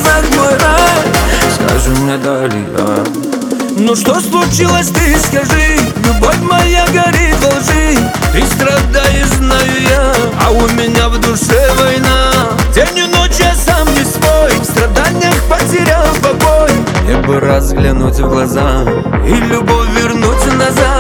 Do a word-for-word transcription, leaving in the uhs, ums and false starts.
глазах мой рай. Скажи мне далее, ну что случилось, ты скажи. Любовь моя горит во лжи, ты страдаешь, знаю я, а у меня в душе война. День и ночь я сам не свой, в страданиях потерял покой. Мне бы разглянуть в глаза и любовь вернуть назад.